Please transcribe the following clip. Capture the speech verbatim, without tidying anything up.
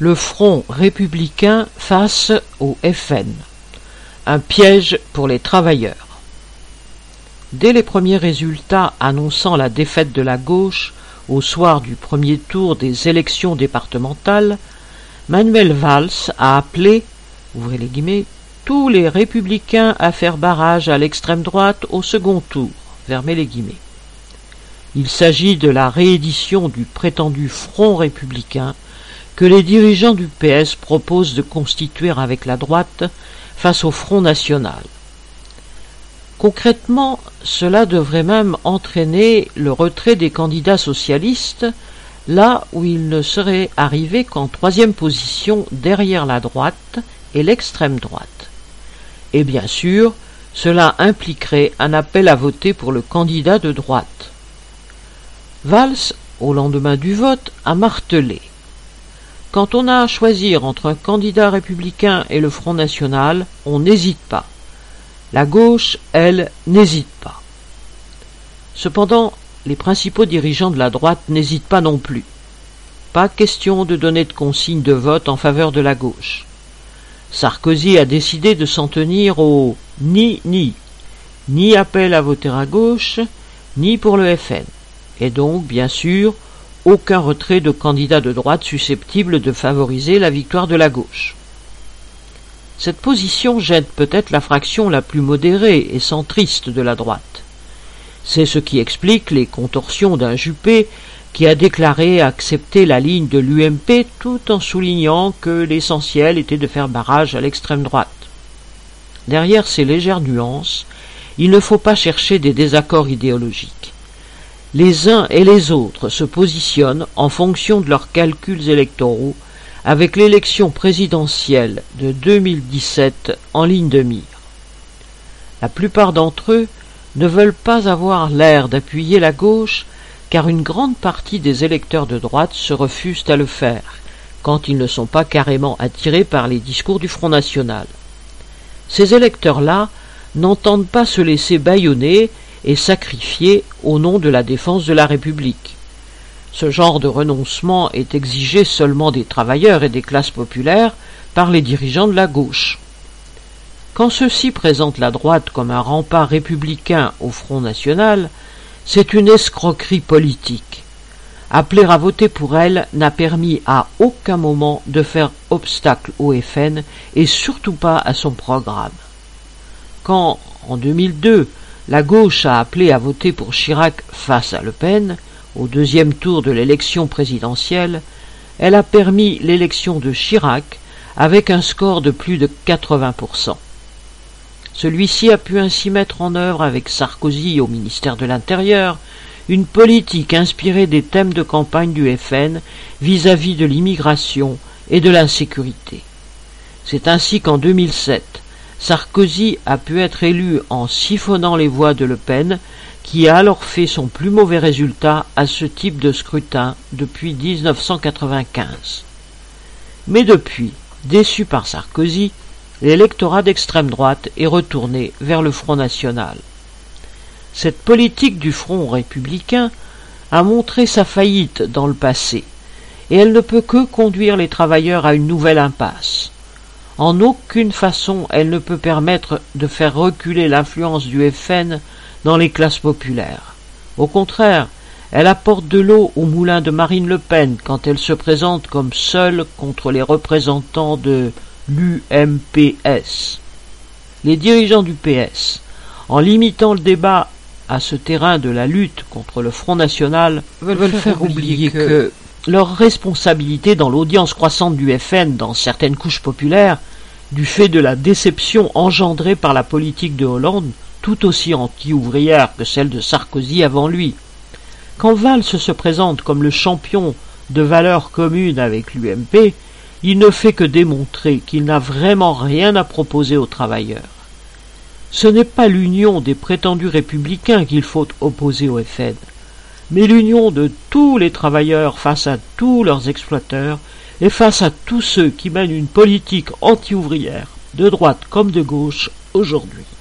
le Front républicain face au F N. Un piège pour les travailleurs. Dès les premiers résultats annonçant la défaite de la gauche au soir du premier tour des élections départementales, Manuel Valls a appelé, ouvrez les guillemets, tous les républicains à faire barrage à l'extrême droite au second tour, fermez les guillemets. Il s'agit de la réédition du prétendu Front républicain que les dirigeants du P S proposent de constituer avec la droite face au Front national. Concrètement, cela devrait même entraîner le retrait des candidats socialistes, là où ils ne seraient arrivés qu'en troisième position derrière la droite et l'extrême droite. Et bien sûr, cela impliquerait un appel à voter pour le candidat de droite. Valls, au lendemain du vote, a martelé. Quand on a à choisir entre un candidat républicain et le Front national, on n'hésite pas. La gauche, elle, n'hésite pas. Cependant, les principaux dirigeants de la droite n'hésitent pas non plus. Pas question de donner de consigne de vote en faveur de la gauche. Sarkozy a décidé de s'en tenir au « ni-ni », ni appel à voter à gauche, ni pour le F N. Et donc, bien sûr, aucun retrait de candidats de droite susceptible de favoriser la victoire de la gauche. Cette position gêne peut-être la fraction la plus modérée et centriste de la droite. C'est ce qui explique les contorsions d'un Juppé qui a déclaré accepter la ligne de l'U M P tout en soulignant que l'essentiel était de faire barrage à l'extrême droite. Derrière ces légères nuances, il ne faut pas chercher des désaccords idéologiques. Les uns et les autres se positionnent en fonction de leurs calculs électoraux avec l'élection présidentielle de deux mille dix-sept en ligne de mire. La plupart d'entre eux ne veulent pas avoir l'air d'appuyer la gauche car une grande partie des électeurs de droite se refusent à le faire quand ils ne sont pas carrément attirés par les discours du Front national. Ces électeurs-là n'entendent pas se laisser bâillonner et sacrifié au nom de la défense de la République. Ce genre de renoncement est exigé seulement des travailleurs et des classes populaires par les dirigeants de la gauche. Quand ceux-ci présentent la droite comme un rempart républicain au Front national, c'est une escroquerie politique. Appeler à voter pour elle n'a permis à aucun moment de faire obstacle au F N et surtout pas à son programme. Quand, en deux mille deux, la gauche a appelé à voter pour Chirac face à Le Pen, au deuxième tour de l'élection présidentielle, elle a permis l'élection de Chirac avec un score de plus de quatre-vingts pour cent. Celui-ci a pu ainsi mettre en œuvre avec Sarkozy au ministère de l'Intérieur une politique inspirée des thèmes de campagne du F N vis-à-vis de l'immigration et de l'insécurité. C'est ainsi qu'en deux mille sept, Sarkozy a pu être élu en siphonnant les voix de Le Pen, qui a alors fait son plus mauvais résultat à ce type de scrutin depuis mille neuf cent quatre-vingt-quinze. Mais depuis, déçu par Sarkozy, l'électorat d'extrême droite est retourné vers le Front national. Cette politique du Front républicain a montré sa faillite dans le passé, et elle ne peut que conduire les travailleurs à une nouvelle impasse. En aucune façon elle ne peut permettre de faire reculer l'influence du F N dans les classes populaires. Au contraire, elle apporte de l'eau au moulin de Marine Le Pen quand elle se présente comme seule contre les représentants de l'U M P S. Les dirigeants du P S, en limitant le débat à ce terrain de la lutte contre le Front national, veulent, veulent faire oublier que, que leur responsabilité dans l'audience croissante du F N dans certaines couches populaires, du fait de la déception engendrée par la politique de Hollande, tout aussi anti-ouvrière que celle de Sarkozy avant lui. Quand Valls se présente comme le champion de valeurs communes avec l'U M P, il ne fait que démontrer qu'il n'a vraiment rien à proposer aux travailleurs. Ce n'est pas l'union des prétendus républicains qu'il faut opposer au F N, mais l'union de tous les travailleurs face à tous leurs exploiteurs et face à tous ceux qui mènent une politique anti-ouvrière, de droite comme de gauche, aujourd'hui.